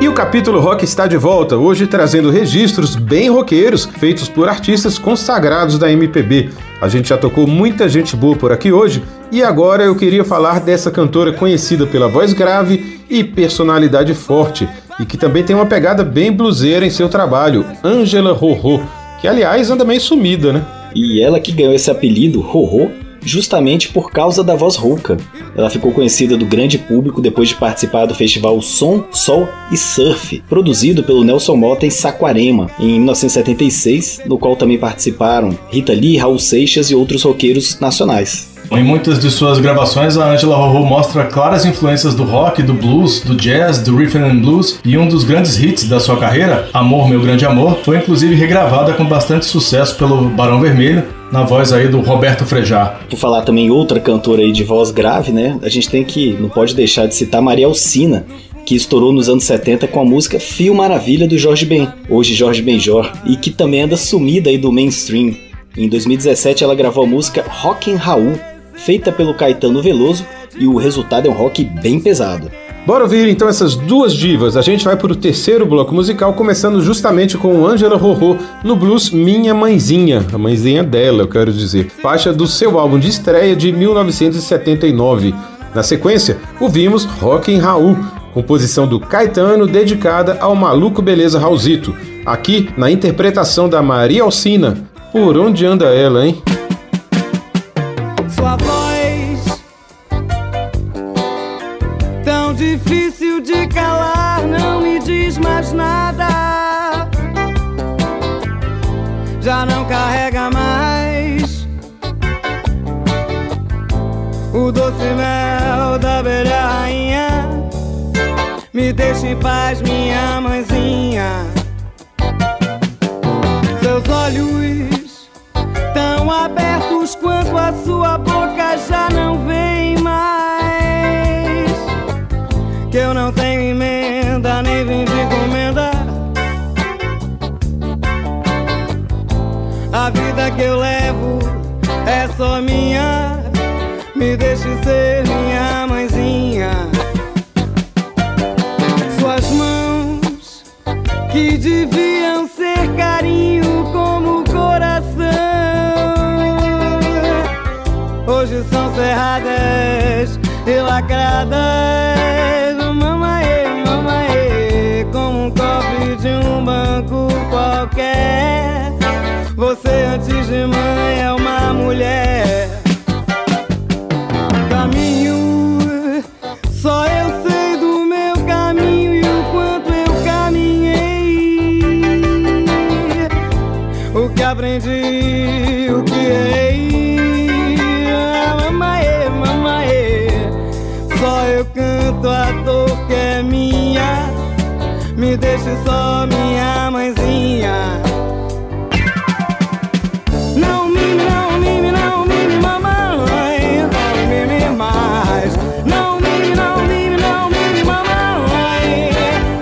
o Capítulo Rock está de volta, hoje trazendo registros bem roqueiros feitos por artistas consagrados da MPB. A gente já tocou muita gente boa por aqui hoje e agora eu queria falar dessa cantora conhecida pela voz grave e personalidade forte e que também tem uma pegada bem bluseira em seu trabalho, Ângela Rorô, que aliás anda meio sumida, né? E ela que ganhou esse apelido, Rorô, justamente por causa da voz rouca. Ela ficou conhecida do grande público depois de participar do festival Som, Sol e Surf, produzido pelo Nelson Motta em Saquarema, em 1976, no qual também participaram Rita Lee, Raul Seixas e outros roqueiros nacionais. Em muitas de suas gravações, a Ângela Rorô mostra claras influências do rock, do blues, do jazz, do rhythm and blues, e um dos grandes hits da sua carreira, Amor, Meu Grande Amor, foi inclusive regravada com bastante sucesso pelo Barão Vermelho, na voz aí do Roberto Frejá. Por falar também outra cantora aí de voz grave, né? A gente não pode deixar de citar Maria Alcina, que estourou nos anos 70 com a música Fio Maravilha do Jorge Ben, hoje Jorge Benjor, e que também anda sumida aí do mainstream. Em 2017 ela gravou a música Rockin' Raul, feita pelo Caetano Veloso, e o resultado é um rock bem pesado. Bora ouvir então essas duas divas. A gente vai para o terceiro bloco musical, começando justamente com Ângela Rorô no blues Minha Mãezinha, a mãezinha dela, eu quero dizer, faixa do seu álbum de estreia de 1979. Na sequência, ouvimos Rockin' Raul, composição do Caetano dedicada ao maluco beleza Raulzito, aqui na interpretação da Maria Alcina. Por onde anda ela, hein? Sua voz, tão difícil de calar, não me diz mais nada. Já não carrega mais o doce mel da abelha rainha. Me deixa em paz, minha mãezinha. Seus olhos tão abertos quanto a sua boca já não vem mais. Que eu não tenho emenda, nem vim de encomenda. A vida que eu levo é só minha. Me deixe ser minha mãezinha. Suas mãos que deviam ser carinho como coração, hoje são cerradas e lacradas. Mamaê, mamaê, como um cofre de um banco qualquer. Você antes de mãe é uma mulher. Caminho, só eu sei do meu caminho e o quanto eu caminhei. O que aprendi, o que errei. Mamaê, mamaê, só eu canto a dor que é minha. Me deixe só, minha mãezinha. Não mime, não mime, não mime, mamãe. Não mime mais. Não mime, não mime, não mime, mamãe.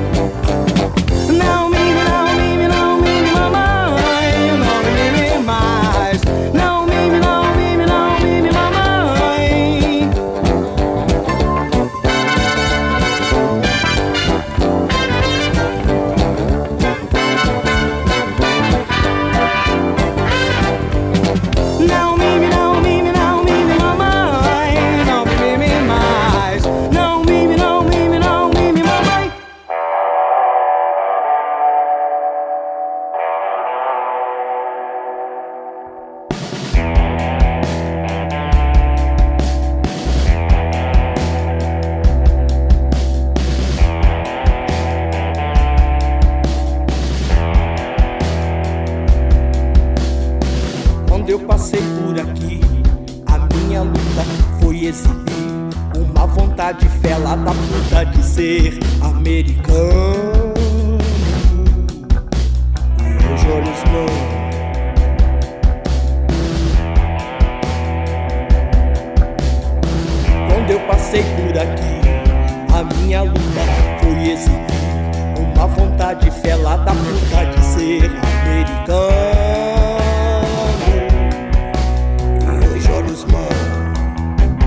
Não mime, não mime, não mime, mamãe. Não mime mais. Não mime, não mime, não mime, mamãe. Não mime, não mime, não mime, mamãe. Não mime mais. Não mime, não mime, não mime, mamãe. Quando eu passei por aqui, a minha luta foi exibir uma vontade fela da puta de ser americano. E hoje olha os mãos. Quando eu passei por aqui, a minha luta foi exibir uma vontade fela da puta de ser americano.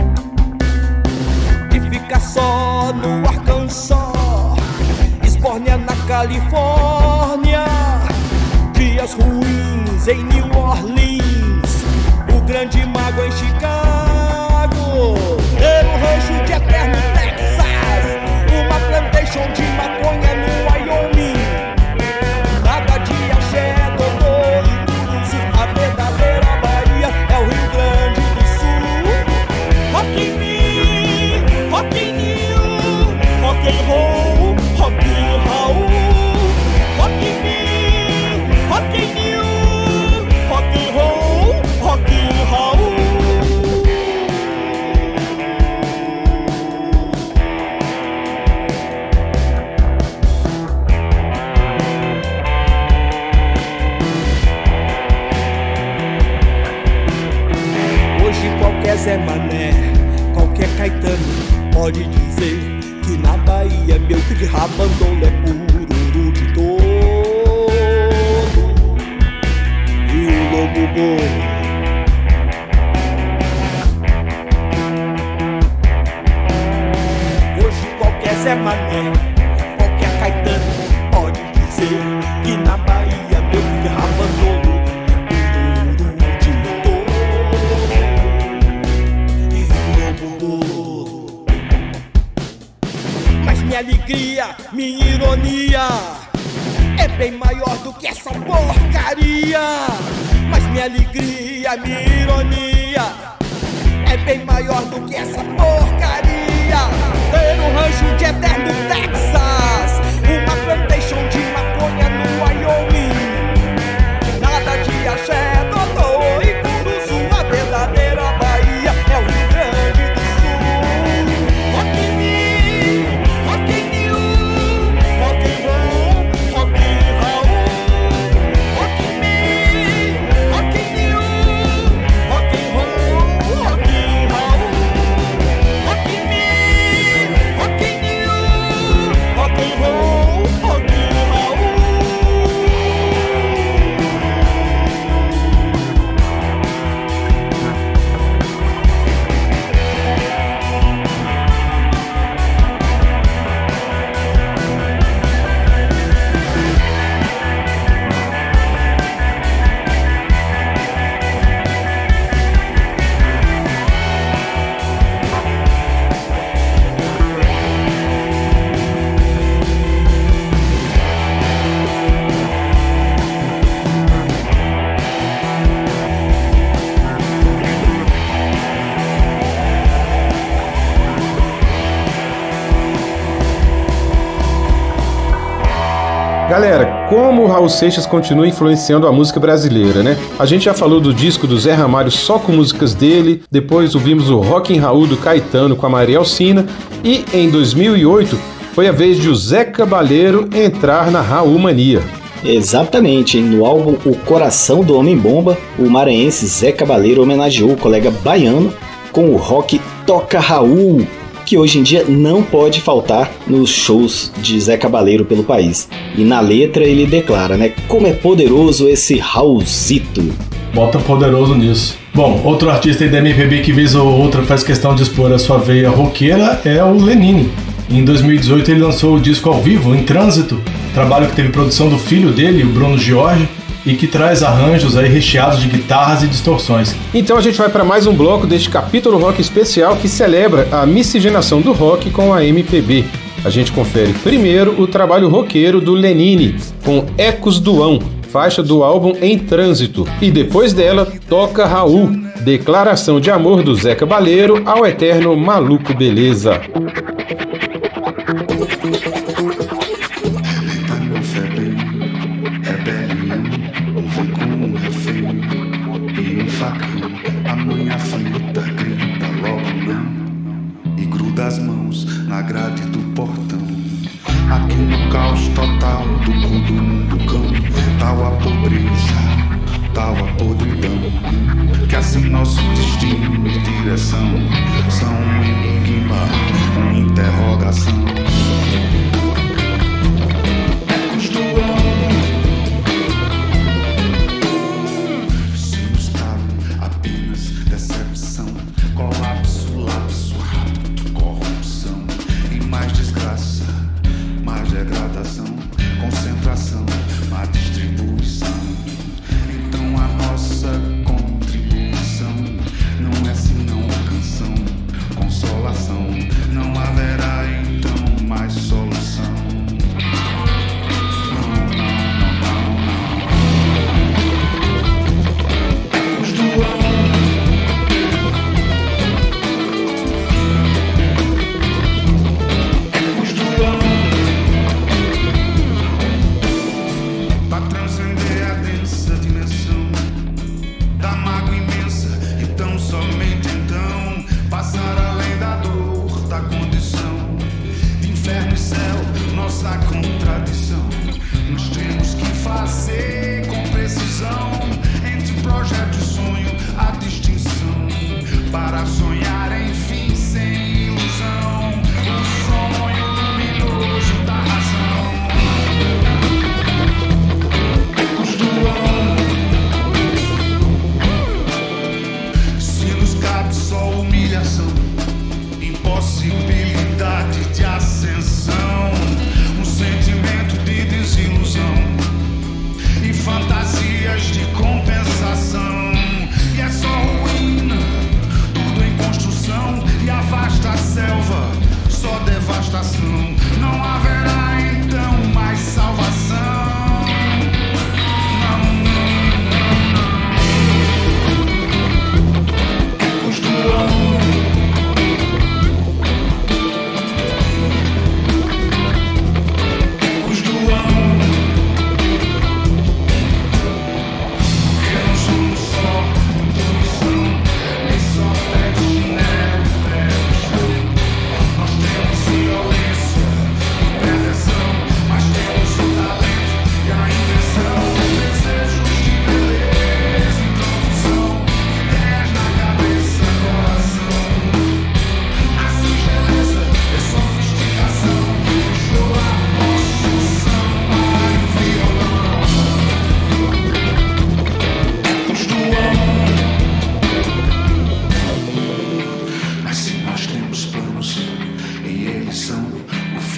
Só no Arkansas, esborneando Califórnia, dias ruins em New Orleans, o grande mago em Chicago, ter um rancho de eterno Texas, uma plantation de maconha no Wyoming, nada de axé, dodô e blues, a verdadeira Bahia é o Rio Grande do Sul. Rock in me, rock in you, rock and roll, rock in Raul. Rock in me, rock in you, rock and roll, rock in Raul. Hoje qualquer Zé Mané, qualquer Caetano pode dizer que na Bahia meu que de rabandolo é puro de todo. E o lobo bolo hoje qualquer Zé Mané, qualquer Caetano pode dizer que na Bahia meu que de rabandolo é puro de todo. E o lobo bolo. Mas minha alegria, minha ironia é bem maior do que essa porcaria. Mas minha alegria, minha ironia é bem maior do que essa porcaria. Ter um rancho de eterno Texas, uma plantation de maconha no Wyoming, nada de axé, dodô e curuzu, a verdadeira Bahia é o Rio Grande do Sul. Rock in me, rock in you, rock and roll, rock in Raul. Rock in me, rock in you, rock and roll, rock in Raul. Rock in me, rock in you, rock and roll, rock in Raul. Galera, como o Raul Seixas continua influenciando a música brasileira, né? A gente já falou do disco do Zé Ramalho só com músicas dele, depois ouvimos o Rock in Raul do Caetano com a Maria Alcina e em 2008 foi a vez de o Zé Cabaleiro entrar na Raul Mania. Exatamente, hein? No álbum O Coração do Homem-Bomba, o maranhense Zé Cabaleiro homenageou o colega baiano com o rock Toca Raul, que hoje em dia não pode faltar nos shows de Zé Cabaleiro pelo país. E na letra ele declara, né? Como é poderoso esse Raulzito. Bota poderoso nisso. Bom, outro artista aí da MPB que vez ou outra faz questão de expor a sua veia roqueira é o Lenine. Em 2018 ele lançou o disco ao vivo, Em Trânsito, trabalho que teve produção do filho dele, o Bruno Jorge, e que traz arranjos aí recheados de guitarras e distorções. Então a gente vai para mais um bloco deste capítulo rock especial que celebra a miscigenação do rock com a MPB. A gente confere primeiro o trabalho roqueiro do Lenine, com Ecos do Ão, faixa do álbum Em Trânsito, e depois dela Toca Raul, declaração de amor do Zé Cabaleiro ao eterno Maluco Beleza. Amanhã fruta, grita logo não e gruda as mãos na grade do portão. Aqui no caos total do cu do mundo cão, tal a pobreza, tal a podridão, que assim nosso destino e direção são um enigma, uma interrogação. Ecos do colapso, lapso, rapto, corrupção e mais desgraça, mais degradação. Com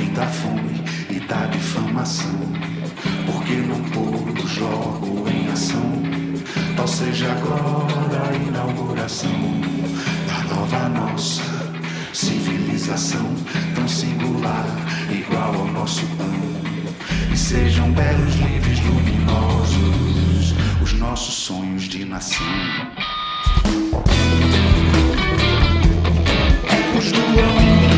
fim da fome e da difamação. Porque não pôr o jogo em ação? Tal seja agora a inauguração da nova nossa civilização, tão singular, igual ao nosso pão. E sejam belos, livres, luminosos os nossos sonhos de nação. Ecos do ano.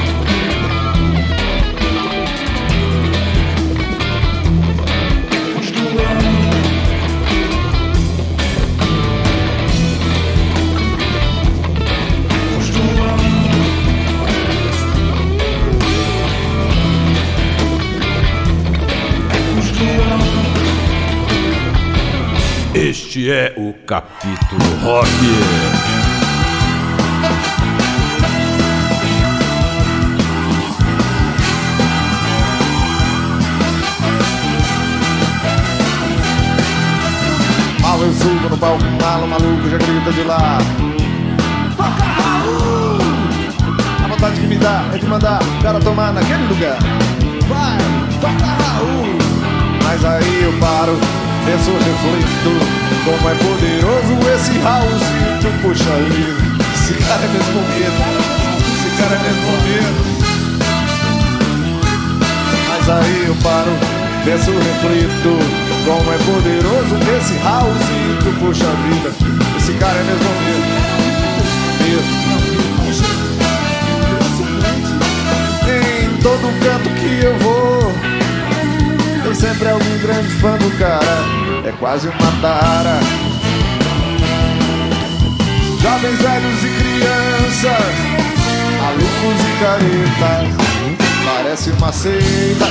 Este é o Capítulo Rock. Mal eu subo no palco, malo maluco já grita de lá. Toca Raul! A vontade que me dá é de mandar o cara tomar naquele lugar. Vai, toca Raul! Mas aí eu paro, penso, reflito, como é poderoso esse Raulzito. Puxa vida, esse cara é mesmo medo, esse cara é mesmo medo. Mas aí eu paro, penso, reflito, como é poderoso esse Raulzito. Puxa vida, esse cara é mesmo medo. Em todo canto que eu vou, tem sempre algum grande fã do cara. É quase uma tara. Jovens, velhos e crianças, alunos e caretas, parece uma seita.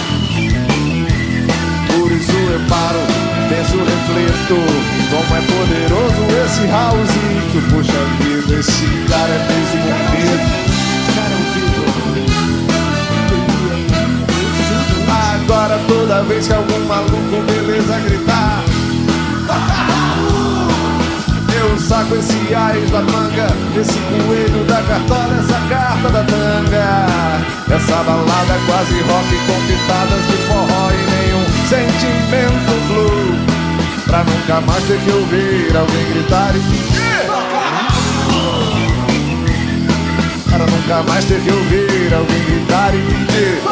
Por isso eu paro, penso, reflito, como é poderoso esse Raulzito. Puxa vida, esse cara é mesmo medo. Agora toda vez que algum maluco beleza gritar, eu saco esse ais da manga, esse coelho da cartola, essa carta da tanga. Essa balada é quase rock com pitadas de forró e nenhum sentimento blue, pra nunca mais ter que ouvir alguém gritar e pedir. Para nunca mais ter que ouvir alguém gritar e pedir.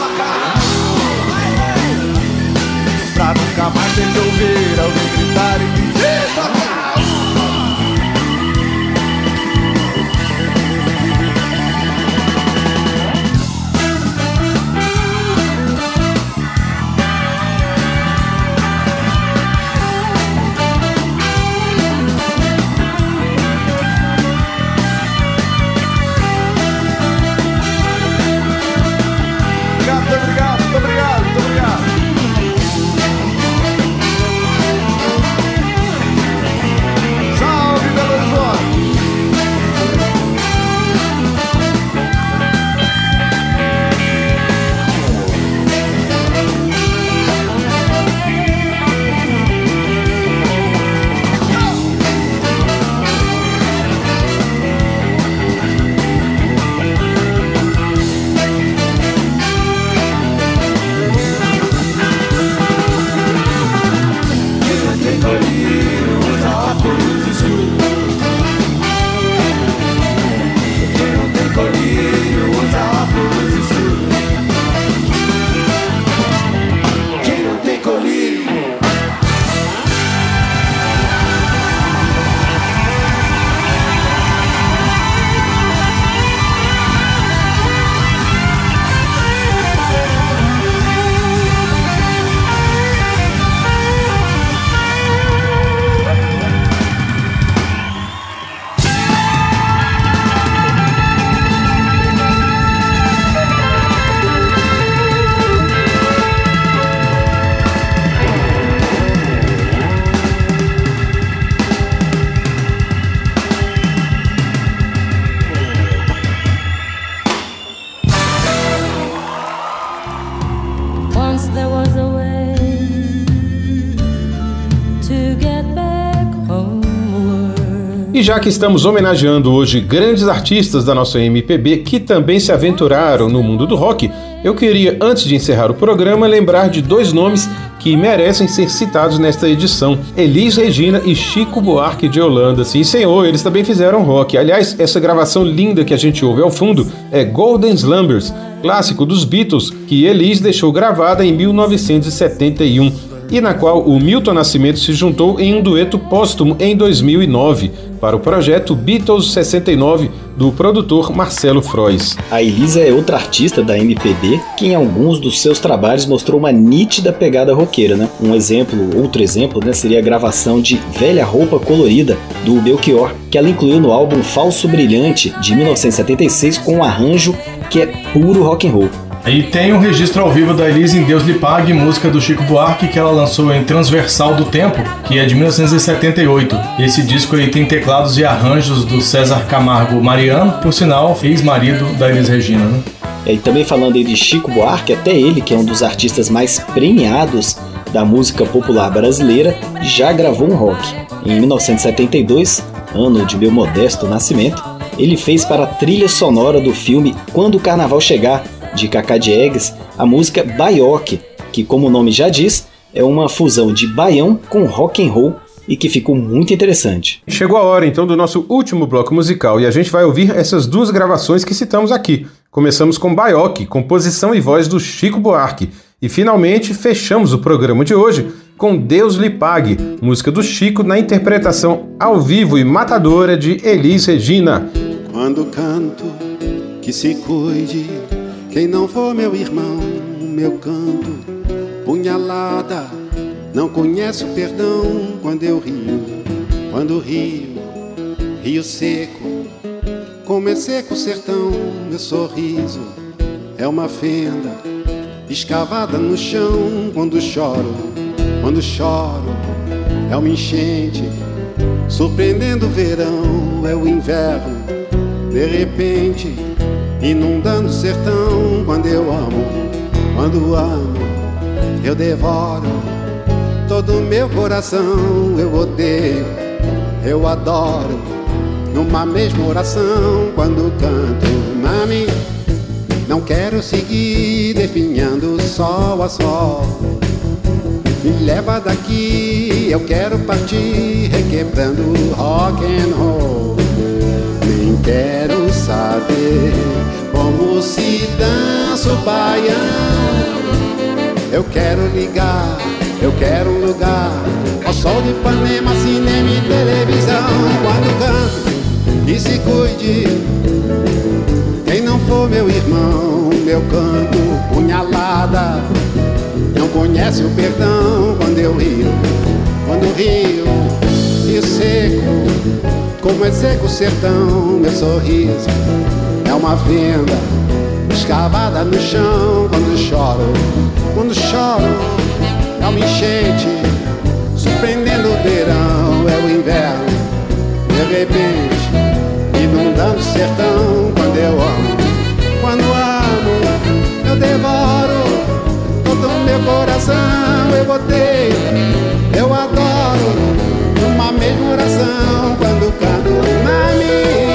Pra nunca mais ter que ouvir alguém gritar e pedir. E já que estamos homenageando hoje grandes artistas da nossa MPB que também se aventuraram no mundo do rock, Eu queria, antes de encerrar o programa, lembrar de dois nomes que merecem ser citados nesta edição: Elis Regina e Chico Buarque de Holanda. Sim, senhor, eles também fizeram rock. Aliás, essa gravação linda que a gente ouve ao fundo é Golden Slumbers, clássico dos Beatles, que Elis deixou gravada em 1971. E na qual o Milton Nascimento se juntou em um dueto póstumo em 2009 para o projeto Beatles 69 do produtor Marcelo Frois. A Elisa é outra artista da MPB que em alguns dos seus trabalhos mostrou uma nítida pegada roqueira, né? Outro exemplo, né, seria a gravação de Velha Roupa Colorida do Belchior, que ela incluiu no álbum Falso Brilhante de 1976 com um arranjo que é puro rock and roll. E tem um registro ao vivo da Elis em Deus Lhe Pague, música do Chico Buarque, que ela lançou em Transversal do Tempo, que é de 1978. Esse disco aí tem teclados e arranjos do César Camargo Mariano, por sinal, ex-marido da Elis Regina, né? E também falando aí de Chico Buarque, até ele, que é um dos artistas mais premiados da música popular brasileira, já gravou um rock. Em 1972, ano de meu modesto nascimento, ele fez para a trilha sonora do filme Quando o Carnaval Chegar, de Cacá Diegues, a música Baioque, que, como o nome já diz, é uma fusão de baião com rock and roll e que ficou muito interessante. Chegou a hora, então, do nosso último bloco musical e a gente vai ouvir essas duas gravações que citamos aqui. Começamos com Baioque, composição e voz do Chico Buarque, e finalmente fechamos o programa de hoje com Deus Lhe Pague, música do Chico na interpretação ao vivo e matadora de Elis Regina. Quando canto, que se cuide, quem não for meu irmão, meu canto, punhalada, não conhece o perdão. Quando eu rio, rio seco, como é seco o sertão. Meu sorriso é uma fenda escavada no chão. Quando choro, é uma enchente surpreendendo o verão. É o inverno, de repente, inundando o sertão. Quando amo, eu devoro todo o meu coração. Eu odeio, eu adoro, numa mesma oração. Quando canto, mami, não quero seguir definhando sol a sol. Me leva daqui, eu quero partir requebrando rock and roll. Nem quero saber como se dança o baião. Eu quero ligar, eu quero um lugar ao sol de Ipanema, cinema e televisão. Quando canto, que se cuide, quem não for meu irmão. Meu canto, punhalada, não conhece o perdão. Quando rio, rio seco, como é seco o sertão. Meu sorriso é uma fenda escavada no chão. Quando choro, é uma enchente surpreendendo o verão. É o inverno, de repente, inundando o sertão. Quando amo, eu devoro todo o meu coração. Eu odeio, eu adoro, numa mesma oração. Quando canto, mami,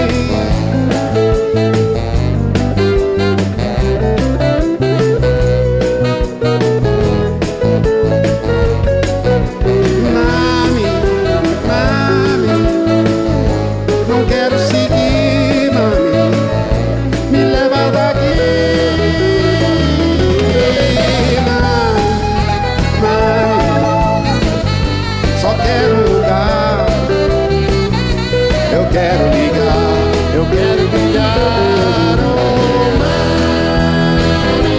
não quero seguir, mami, me leva daqui, mami, só quero um lugar, eu quero ligar, eu quero brilhar, oh mami,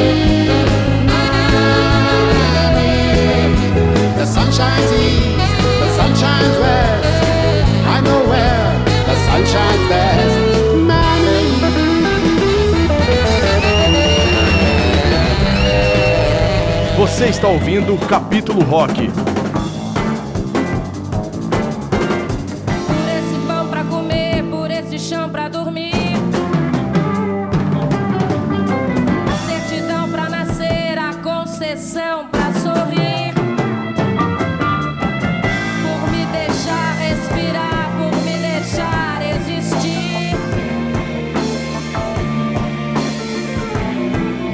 the sun shines east, the sun shines west, I know where the sun shines best, mommy. Você está ouvindo o Capítulo Rock. Por esse pão pra comer, por esse chão pra dormir, a certidão pra nascer, a concessão pra sorrir, por me deixar respirar, por me deixar existir.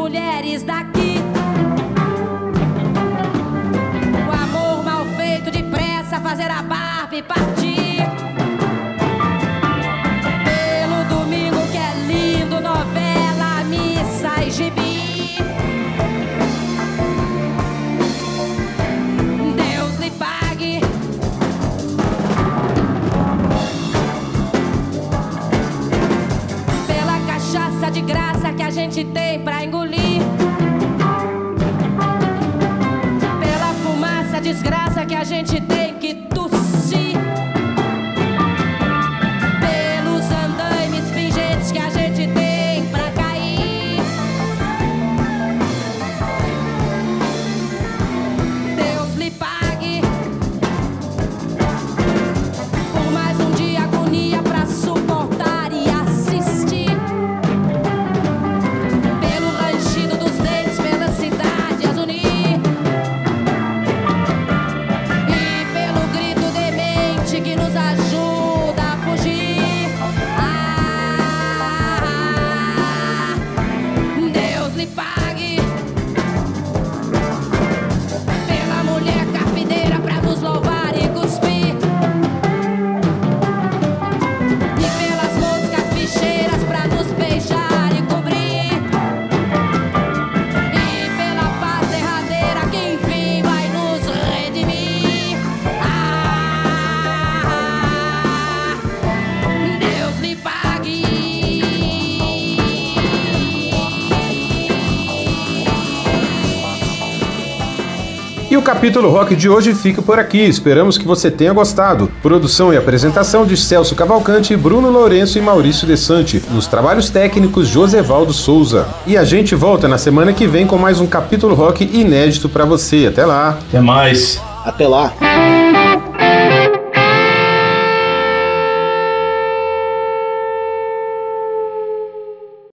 mulheres daqui. O amor mal feito depressa, fazer a Barbie partir. Pelo domingo que é lindo, novela, missa e gibi. Deus lhe pague. Pela cachaça de graça que a gente tem pra engolir. Pela fumaça, desgraça que a gente tem que tossir. Pelos andaimes pingentes que a gente tem pra cair. Deus lhe pague por mais um dia agonia pra suportar e assistir. Pelo rangido dos dentes, pela cidade as unir. E pelo grito demente que nos ajuda a fugir. Deus lhe pague pela mulher carpineira pra nos louvar e cuspir. E pelas moscas bicheiras pra nos beijar e cobrir. E pela paz derradeira que enfim vai nos redimir. Deus lhe pague. E o capítulo rock de hoje fica por aqui, esperamos que você tenha gostado. Produção e apresentação de Celso Cavalcante, Bruno Lourenço e Maurício Desante. Nos trabalhos técnicos, Josevaldo Souza. E a gente volta na semana que vem com mais um capítulo rock inédito pra você. Até lá! Até mais! Até lá.